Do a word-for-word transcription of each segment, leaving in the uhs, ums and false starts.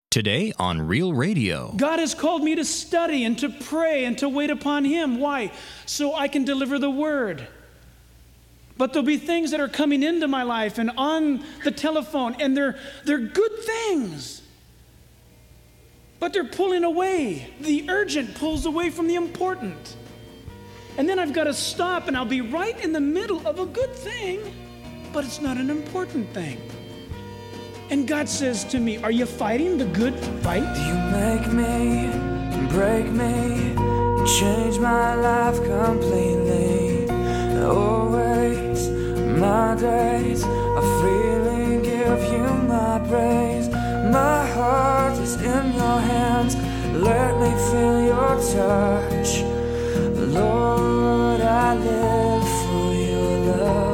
Today on Real Radio. God has called me to study and to pray and to wait upon Him. Why? So I can deliver the Word. But there'll be things that are coming into my life and on the telephone, and they're, they're good things. But they're pulling away. The urgent pulls away from the important. And then I've got to stop, and I'll be right in the middle of a good thing, but it's not an important thing. And God says to me, are you fighting the good fight? You make me, break me, change my life completely. Always, my days are freely give you my praise. My heart is in your hands, let me feel your touch. Lord, I live for your love.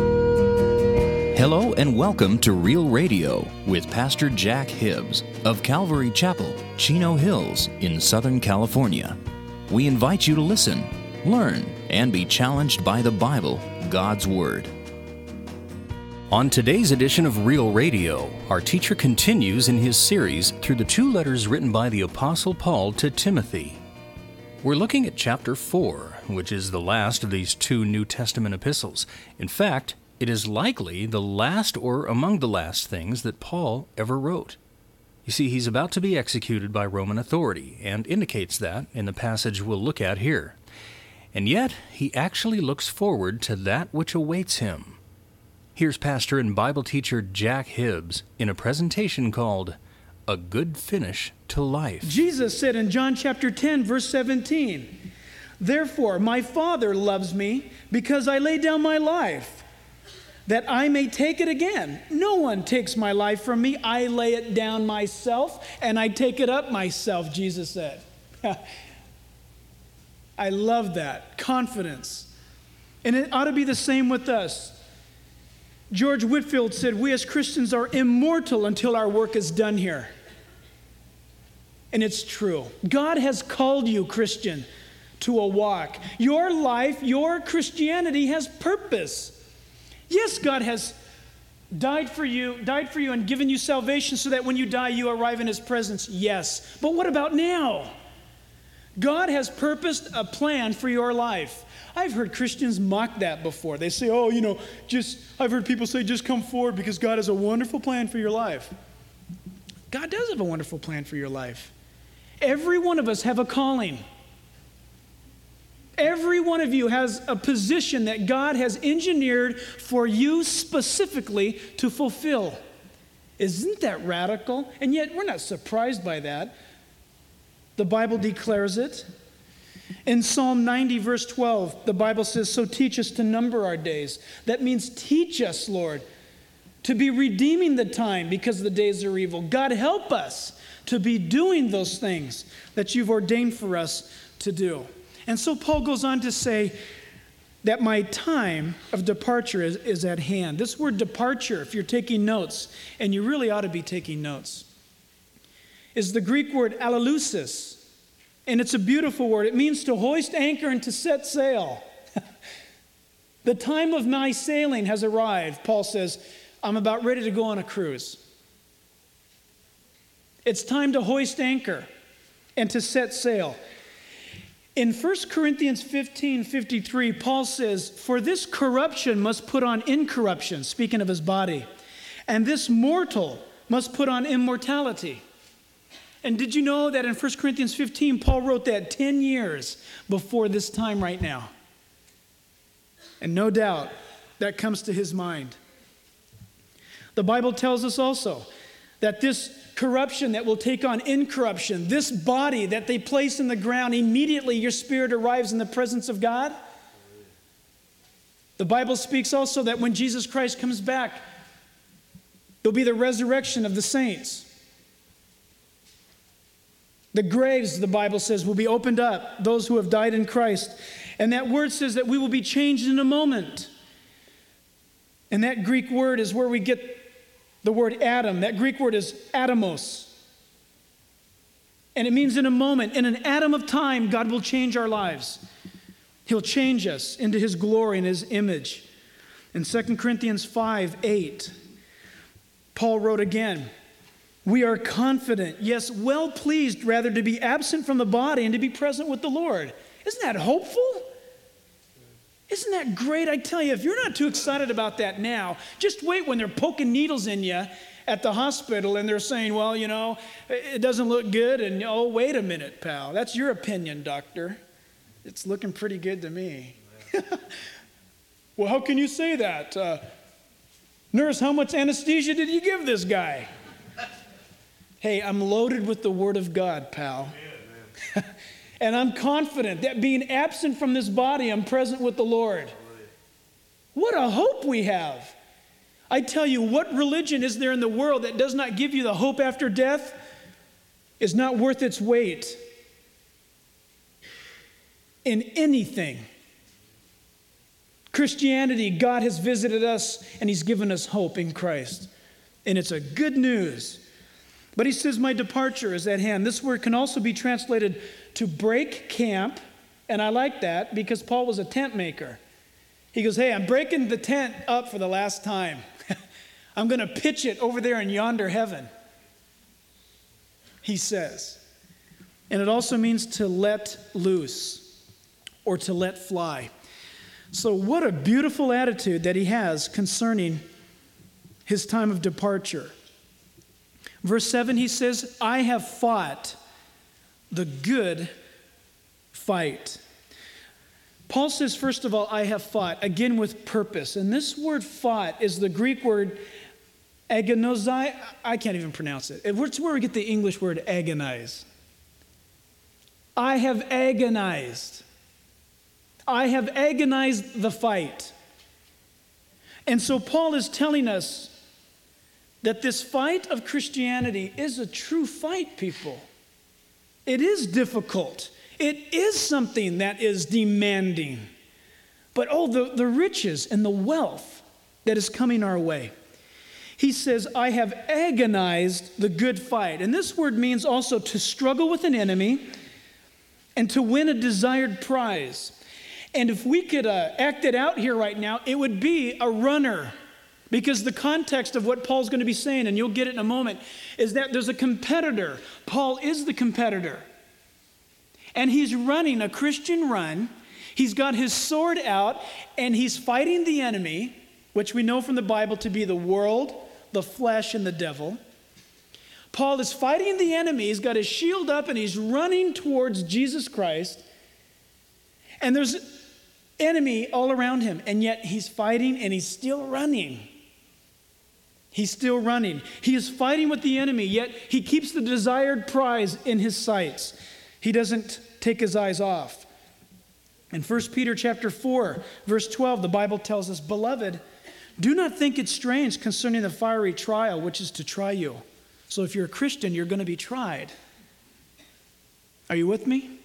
Hello and welcome to Real Radio with Pastor Jack Hibbs of Calvary Chapel, Chino Hills in Southern California. We invite you to listen, learn, and be challenged by the Bible, God's Word. On today's edition of Real Radio, our teacher continues in his series through the two letters written by the Apostle Paul to Timothy. We're looking at chapter four, which is the last of these two New Testament epistles. In fact, it is likely the last or among the last things that Paul ever wrote. You see, he's about to be executed by Roman authority, and indicates that in the passage we'll look at here. And yet, he actually looks forward to that which awaits him. Here's pastor and Bible teacher Jack Hibbs in a presentation called A Good Finish to Life. Jesus said in John chapter ten, verse seventeen, "Therefore my Father loves me because I lay down my life, that I may take it again. No one takes my life from me. I lay it down myself, and I take it up myself," Jesus said. I love that. Confidence. And it ought to be the same with us. George Whitefield said, we as Christians are immortal until our work is done here. And it's true. God has called you, Christian, to a walk. Your life, your Christianity has purpose. Yes, God has died for you, died for you and given you salvation so that when you die, you arrive in His presence. Yes. But what about now? God has purposed a plan for your life. I've heard Christians mock that before. They say, oh, you know, just, I've heard people say, just come forward because God has a wonderful plan for your life. God does have a wonderful plan for your life. Every one of us have a calling. Every one of you has a position that God has engineered for you specifically to fulfill. Isn't that radical? And yet we're not surprised by that. The Bible declares it. In Psalm ninety, verse twelve, the Bible says, so teach us to number our days. That means teach us, Lord, to be redeeming the time because the days are evil. God, help us to be doing those things that you've ordained for us to do. And so Paul goes on to say that my time of departure is, is at hand. This word departure, if you're taking notes, and you really ought to be taking notes, is the Greek word alalusis. And it's a beautiful word. It means to hoist anchor and to set sail. The time of my sailing has arrived. Paul says, I'm about ready to go on a cruise. It's time to hoist anchor and to set sail. In First Corinthians fifteen fifty-three, Paul says, for this corruption must put on incorruption, speaking of his body, and this mortal must put on immortality. And did you know that in First Corinthians fifteen, Paul wrote that ten years before this time right now? And no doubt that comes to his mind. The Bible tells us also that this corruption that will take on incorruption, this body that they place in the ground, immediately your spirit arrives in the presence of God. The Bible speaks also that when Jesus Christ comes back, there'll be the resurrection of the saints. The graves, the Bible says, will be opened up, those who have died in Christ. And that word says that we will be changed in a moment. And that Greek word is where we get the word Adam. That Greek word is atomos. And it means in a moment, in an atom of time, God will change our lives. He'll change us into His glory and His image. In Second Corinthians five eight, Paul wrote again, We are confident, yes, well pleased rather to be absent from the body and to be present with the Lord. Isn't that hopeful? Isn't that great? I tell you, if you're not too excited about that now, just wait when they're poking needles in you at the hospital and they're saying, well, you know, it doesn't look good. And, oh, wait a minute, pal. That's your opinion, doctor. It's looking pretty good to me. Well, how can you say that? Uh, nurse, how much anesthesia did you give this guy? Hey, I'm loaded with the Word of God, pal. And I'm confident that being absent from this body, I'm present with the Lord. What a hope we have. I tell you, what religion is there in the world that does not give you the hope after death is not worth its weight in anything. Christianity, God has visited us and He's given us hope in Christ. And it's a good news. But He says, my departure is at hand. This word can also be translated to break camp. And I like that because Paul was a tent maker. He goes, hey, I'm breaking the tent up for the last time. I'm going to pitch it over there in yonder heaven, he says. And it also means to let loose or to let fly. So what a beautiful attitude that he has concerning his time of departure. Verse seven, he says, I have fought the good fight. Paul says, first of all, I have fought, again with purpose. And this word fought is the Greek word agonizai. I can't even pronounce it. It's where we get the English word agonize. I have agonized. I have agonized the fight. And so Paul is telling us that this fight of Christianity is a true fight, people. It is difficult. It is something that is demanding. But oh, the, the riches and the wealth that is coming our way. He says, I have agonized the good fight. And this word means also to struggle with an enemy and to win a desired prize. And if we could uh, act it out here right now, it would be a runner. Because the context of what Paul's going to be saying, and you'll get it in a moment, is that there's a competitor. Paul is the competitor. And he's running a Christian run. He's got his sword out, and he's fighting the enemy, which we know from the Bible to be the world, the flesh, and the devil. Paul is fighting the enemy. He's got his shield up, and he's running towards Jesus Christ. And there's enemy all around him, and yet he's fighting, and he's still running. He's still running. He is fighting with the enemy, yet he keeps the desired prize in his sights. He doesn't take his eyes off. In First Peter chapter four, verse twelve, the Bible tells us, Beloved, do not think it strange concerning the fiery trial which is to try you. So if you're a Christian, you're going to be tried. Are you with me?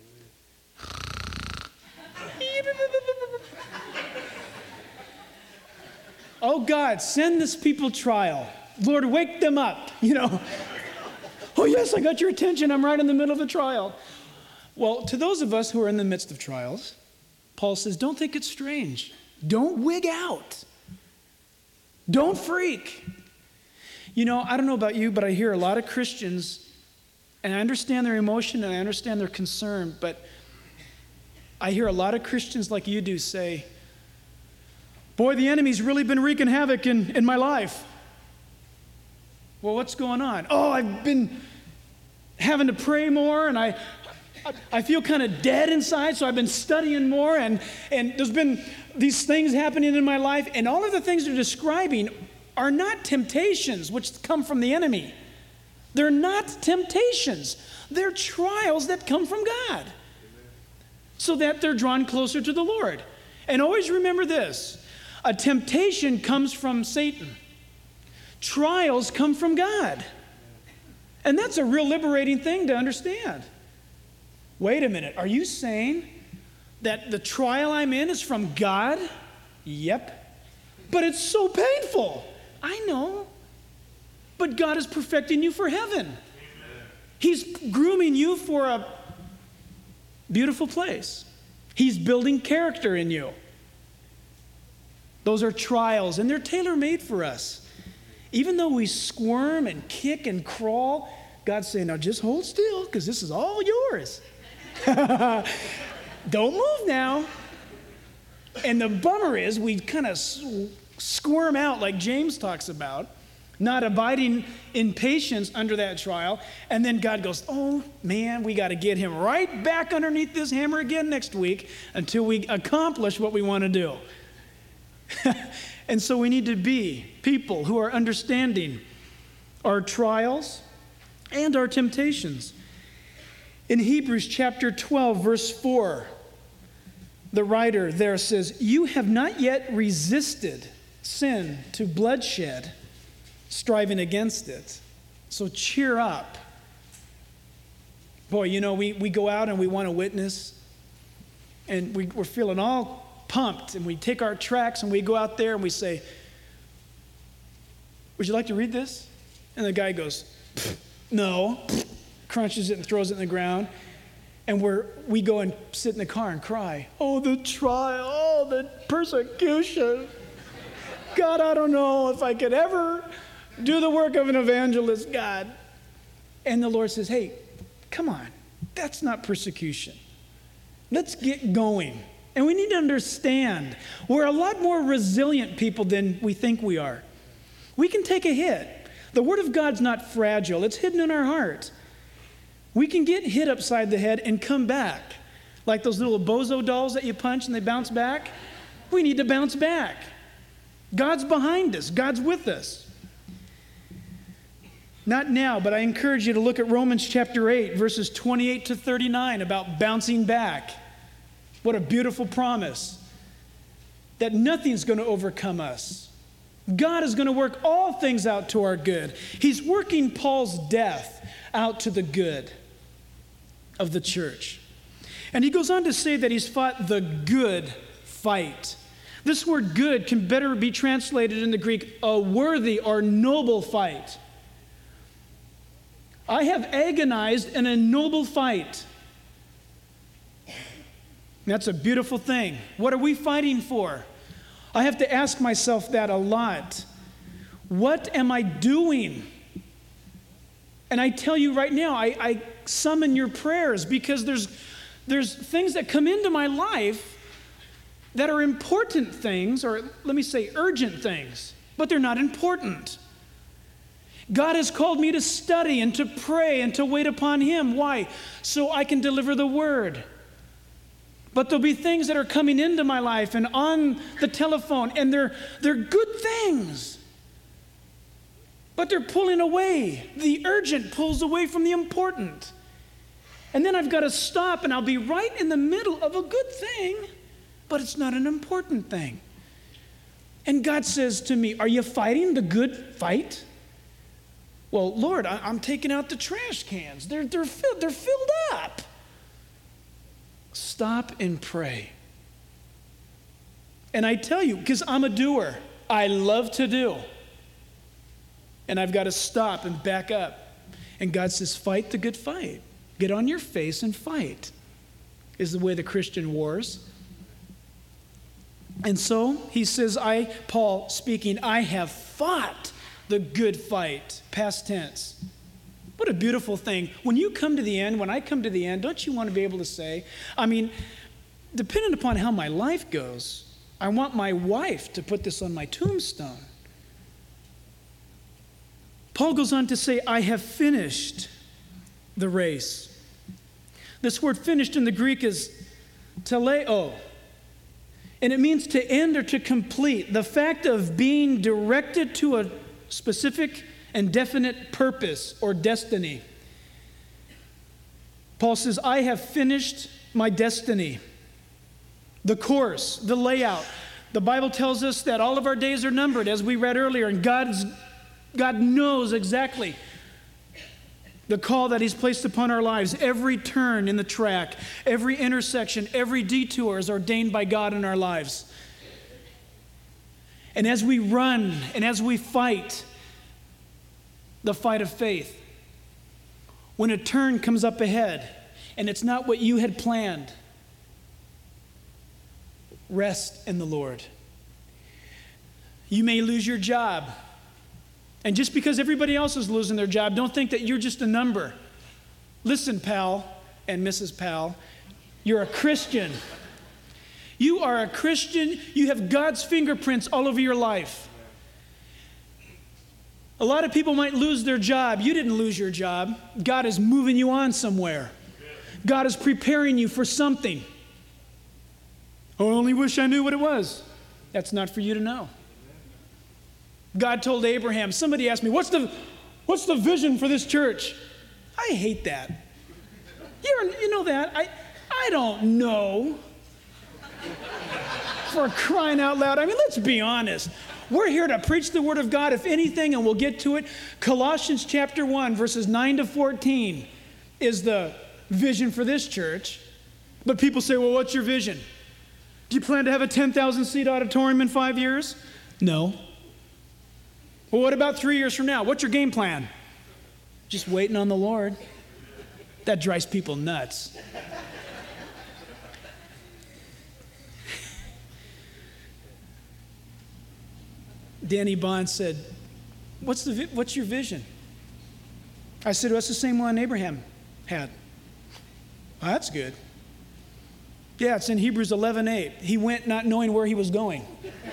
Oh God, send this people trial. Lord, wake them up, you know. Oh yes, I got your attention. I'm right in the middle of a trial. Well, to those of us who are in the midst of trials, Paul says, don't think it's strange. Don't wig out. Don't freak. You know, I don't know about you, but I hear a lot of Christians, and I understand their emotion and I understand their concern, but I hear a lot of Christians like you do say, boy, the enemy's really been wreaking havoc in, in my life. Well, what's going on? Oh, I've been having to pray more, and I I feel kind of dead inside, so I've been studying more, and, and there's been these things happening in my life, and all of the things they're describing are not temptations which come from the enemy. They're not temptations. They're trials that come from God, so that they're drawn closer to the Lord. And always remember this, a temptation comes from Satan. Trials come from God. And that's a real liberating thing to understand. Wait a minute, are you saying that the trial I'm in is from God? Yep. But it's so painful. I know. But God is perfecting you for heaven. Amen. He's grooming you for a beautiful place. He's building character in you. Those are trials, and they're tailor-made for us. even though we squirm and kick and crawl, God's saying, now just hold still because this is all yours. Don't move now. And the bummer is we kind of squirm out like James talks about, not abiding in patience under that trial. And then God goes, oh man, we got to get him right back underneath this hammer again next week until we accomplish what we want to do. And so we need to be people who are understanding our trials and our temptations. In Hebrews chapter twelve, verse four, the writer there says, you have not yet resisted sin to bloodshed, striving against it. So cheer up. Boy, you know, we, we go out and we want to witness, and we, we're feeling all pumped, and we take our tracts and we go out there and we say, would you like to read this? And the guy goes, no, crunches it and throws it in the ground. And we're, we go and sit in the car and cry, oh, the trial, oh, the persecution. God, I don't know if I could ever do the work of an evangelist, God. And the Lord says, hey, come on, that's not persecution. Let's get going. And we need to understand we're a lot more resilient people than we think we are. We can take a hit. The Word of God's not fragile. It's hidden in our heart. We can get hit upside the head and come back. Like those little bozo dolls that you punch and they bounce back. We need to bounce back. God's behind us. God's with us. Not now, but I encourage you to look at Romans chapter eight, verses twenty-eight to thirty-nine about bouncing back. What a beautiful promise. That nothing's going to overcome us. God is going to work all things out to our good. He's working Paul's death out to the good of the church. And he goes on to say that he's fought the good fight. This word good can better be translated in the Greek, a worthy or noble fight. I have agonized in a noble fight. That's a beautiful thing. What are we fighting for? I have to ask myself that a lot. What am I doing? And I tell you right now, I, I summon your prayers because there's, there's things that come into my life that are important things, or let me say urgent things, but they're not important. God has called me to study and to pray and to wait upon Him. Why? So I can deliver the Word. But there'll be things that are coming into my life and on the telephone, and they're, they're good things. But they're pulling away. The urgent pulls away from the important. And then I've got to stop, and I'll be right in the middle of a good thing, but it's not an important thing. And God says to me, are you fighting the good fight? Well, Lord, I, I'm taking out the trash cans. They're, they're, filled, they're filled up. Stop and pray. And I tell you, because I'm a doer, I love to do. And I've got to stop and back up. And God says, fight the good fight. Get on your face and fight, is the way the Christian wars. And so he says, I, Paul speaking, I have fought the good fight, past tense. What a beautiful thing. When you come to the end, when I come to the end, don't you want to be able to say, I mean, depending upon how my life goes, I want my wife to put this on my tombstone. Paul goes on to say, I have finished the race. This word finished in the Greek is teleo, and it means to end or to complete. The fact of being directed to a specific and definite purpose or destiny. Paul says, I have finished my destiny. The course, the layout. The Bible tells us that all of our days are numbered, as we read earlier, and God's, God knows exactly the call that He's placed upon our lives. Every turn in the track, every intersection, every detour is ordained by God in our lives. And as we run and as we fight the fight of faith, when a turn comes up ahead and it's not what you had planned, rest in the Lord. You may lose your job. And just because everybody else is losing their job, don't think that you're just a number. Listen, pal and Missus Pal, you're a Christian. You are a Christian. You have God's fingerprints all over your life. A lot of people might lose their job. You didn't lose your job. God is moving you on somewhere. God is preparing you for something. I only wish I knew what it was. That's not for you to know. God told Abraham, somebody asked me, what's the, what's the vision for this church? I hate that. You're, you know that. I, I don't know. For crying out loud. I mean, let's be honest. We're here to preach the Word of God, if anything, and we'll get to it. Colossians chapter one, verses nine to fourteen is the vision for this church. But people say, well, what's your vision? Do you plan to have a ten thousand seat auditorium in five years? No. Well, what about three years from now? What's your game plan? Just waiting on the Lord. That drives people nuts. Danny Bond said, what's, the, what's your vision? I said, well, it's the same one Abraham had. Well, that's good. Yeah, it's in Hebrews eleven eight. He went not knowing where he was going.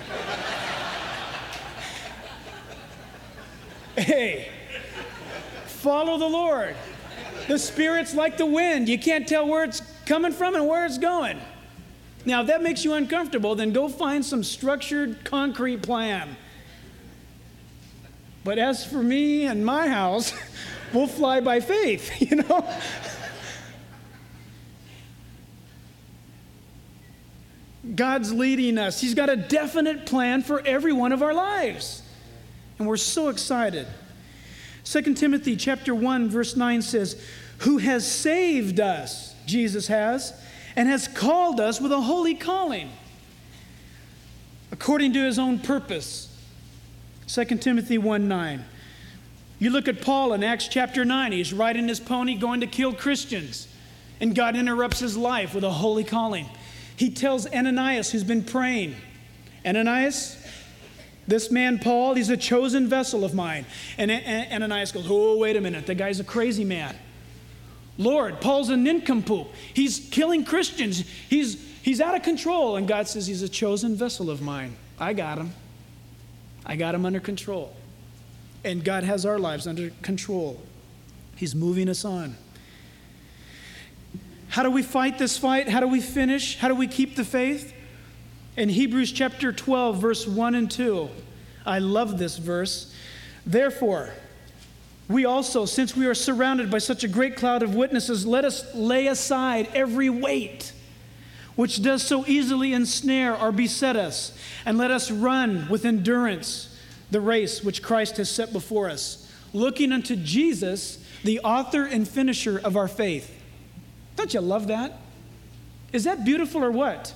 Hey, follow the Lord. The Spirit's like the wind. You can't tell where it's coming from and where it's going. Now, if that makes you uncomfortable, then go find some structured, concrete plan. But as for me and my house, we'll fly by faith, you know? God's leading us. He's got a definite plan for every one of our lives. And we're so excited. Second Timothy chapter one, verse nine says, who has saved us, Jesus has, and has called us with a holy calling, according to his own purpose. Second Timothy one nine. You look at Paul in Acts chapter nine. He's riding his pony going to kill Christians. And God interrupts his life with a holy calling. He tells Ananias, who's been praying, Ananias, this man Paul, he's a chosen vessel of mine. And Ananias goes, oh, wait a minute. The guy's a crazy man. Lord, Paul's a nincompoop. He's killing Christians. He's, he's out of control. And God says, he's a chosen vessel of mine. I got him. I got him under control. And God has our lives under control. He's moving us on. How do we fight this fight? How do we finish? How do we keep the faith? In Hebrews chapter twelve, verse one and two, I love this verse. Therefore, we also, since we are surrounded by such a great cloud of witnesses, let us lay aside every weight which does so easily ensnare or beset us, and let us run with endurance the race which Christ has set before us, looking unto Jesus, the author and finisher of our faith. Don't you love that? Is that beautiful or what?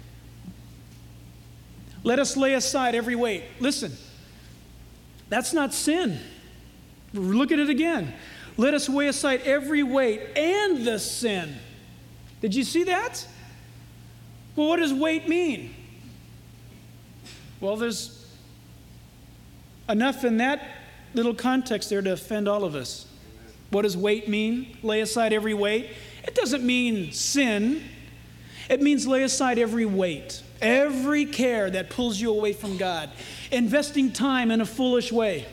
Let us lay aside every weight. Listen, that's not sin. Look at it again. Let us lay aside every weight and the sin. Did you see that? Well, what does weight mean? Well, there's enough in that little context there to offend all of us. What does weight mean? Lay aside every weight. It doesn't mean sin. It means lay aside every weight, every care that pulls you away from God, investing time in a foolish way.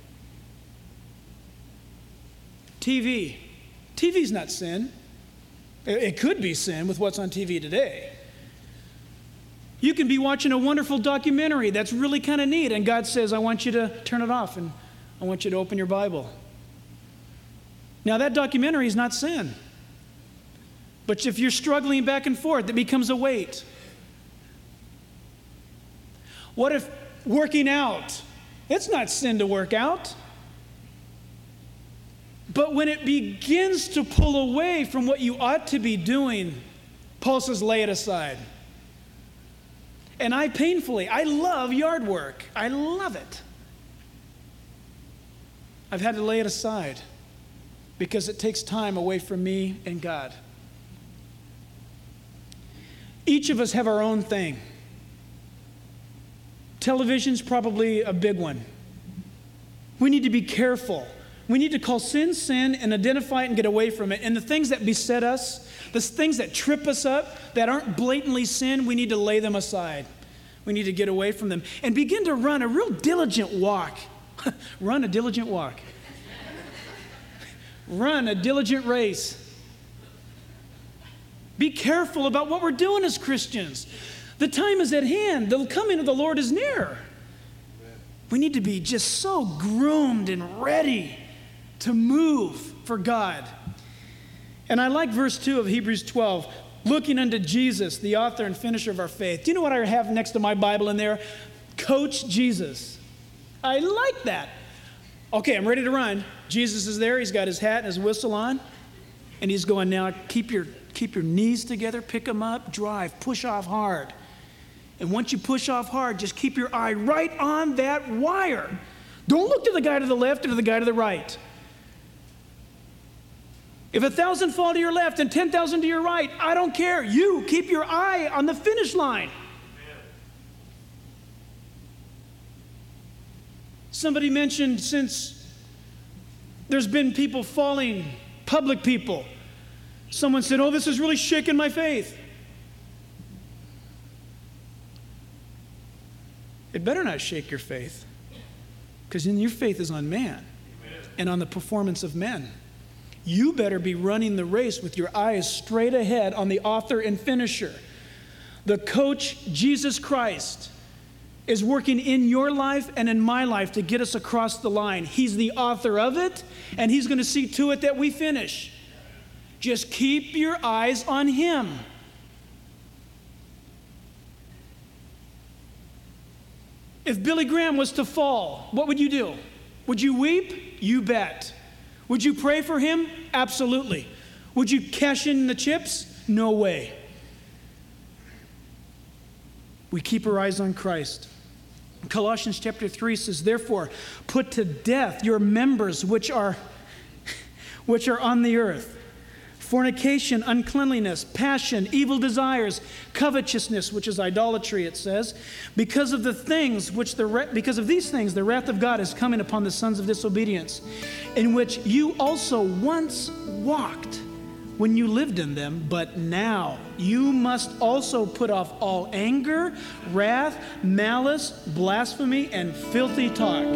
T V. T V's not sin. It could be sin with what's on T V today. You can be watching a wonderful documentary that's really kind of neat, and God says, I want you to turn it off, and I want you to open your Bible. Now, that documentary is not sin. But if you're struggling back and forth, it becomes a weight. What if working out? It's not sin to work out. But when it begins to pull away from what you ought to be doing, Paul says, lay it aside. And I painfully, I love yard work. I love it. I've had to lay it aside because it takes time away from me and God. Each of us have our own thing. Television's probably a big one. We need to be careful. We need to call sin, sin, and identify it and get away from it. And the things that beset us, the things that trip us up, that aren't blatantly sin, we need to lay them aside. We need to get away from them and begin to run a real diligent walk. Run a diligent walk. Run a diligent race. Be careful about what we're doing as Christians. The time is at hand. The coming of the Lord is near. We need to be just so groomed and ready to move for God. And I like verse two of Hebrews twelve, looking unto Jesus, the author and finisher of our faith. Do you know what I have next to my Bible in there? Coach Jesus. I like that. Okay, I'm ready to run. Jesus is there. He's got his hat and his whistle on. And he's going, now keep your, keep your knees together, pick them up, drive, push off hard. And once you push off hard, just keep your eye right on that wire. Don't look to the guy to the left or to the guy to the right. If a thousand fall to your left and ten thousand to your right, I don't care. You keep your eye on the finish line. Somebody mentioned since there's been people falling, public people, someone said, oh, this is really shaking my faith. It better not shake your faith, because then your faith is on man and on the performance of men. You better be running the race with your eyes straight ahead on the author and finisher. The coach, Jesus Christ, is working in your life and in my life to get us across the line. He's the author of it, and he's going to see to it that we finish. Just keep your eyes on him. If Billy Graham was to fall, what would you do? Would you weep? You bet. Would you pray for him? Absolutely. Would you cash in the chips? No way. We keep our eyes on Christ. Colossians chapter three says, therefore, put to death your members which are, which are on the earth. Fornication, uncleanliness, passion, evil desires, covetousness, which is idolatry, it says. Because of the things which the because of these things, the wrath of God is coming upon the sons of disobedience, in which you also once walked when you lived in them, but now you must also put off all anger, wrath, malice, blasphemy, and filthy talk.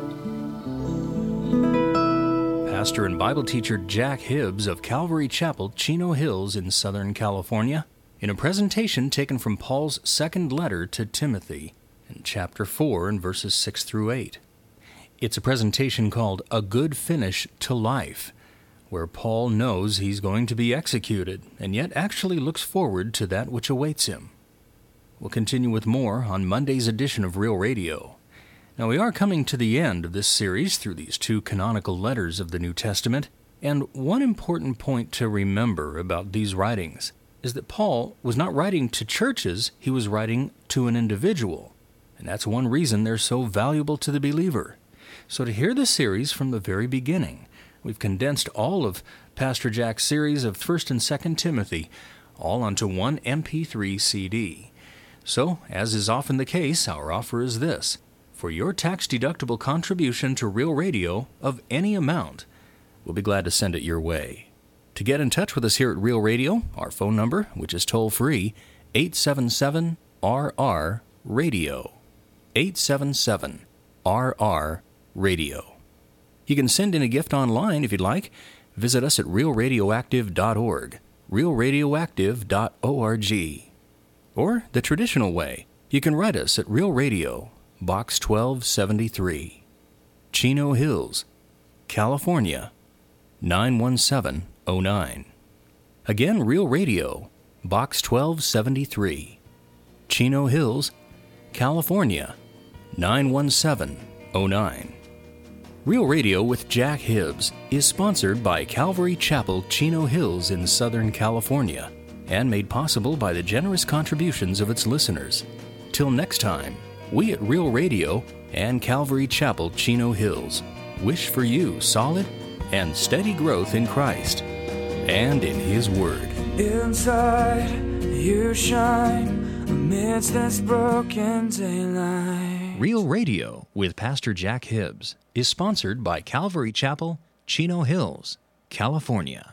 Pastor and Bible teacher Jack Hibbs of Calvary Chapel, Chino Hills in Southern California, in a presentation taken from Paul's second letter to Timothy in chapter four and verses six through eight. It's a presentation called A Good Finish to Life, where Paul knows he's going to be executed and yet actually looks forward to that which awaits him. We'll continue with more on Monday's edition of Real Radio. Now, we are coming to the end of this series through these two canonical letters of the New Testament, and one important point to remember about these writings is that Paul was not writing to churches, he was writing to an individual, and that's one reason they're so valuable to the believer. So to hear the series from the very beginning, we've condensed all of Pastor Jack's series of First and Second Timothy, all onto one M P three C D. So, as is often the case, our offer is this. For your tax-deductible contribution to Real Radio of any amount, we'll be glad to send it your way. To get in touch with us here at Real Radio, our phone number, which is toll-free, eight seven seven R R radio, eight seven seven R R radio. You can send in a gift online if you'd like. Visit us at real radioactive dot org, real radioactive dot org. Or the traditional way, you can write us at Real Radio, Box twelve seventy-three, Chino Hills, California, nine one seven oh nine. Again, Real Radio, Box twelve seventy-three, Chino Hills, California, nine one seven oh nine. Real Radio with Jack Hibbs is sponsored by Calvary Chapel, Chino Hills in Southern California, and made possible by the generous contributions of its listeners. Till next time, we at Real Radio and Calvary Chapel, Chino Hills wish for you solid and steady growth in Christ and in His Word. Inside, you shine amidst this broken daylight. Real Radio with Pastor Jack Hibbs is sponsored by Calvary Chapel, Chino Hills, California.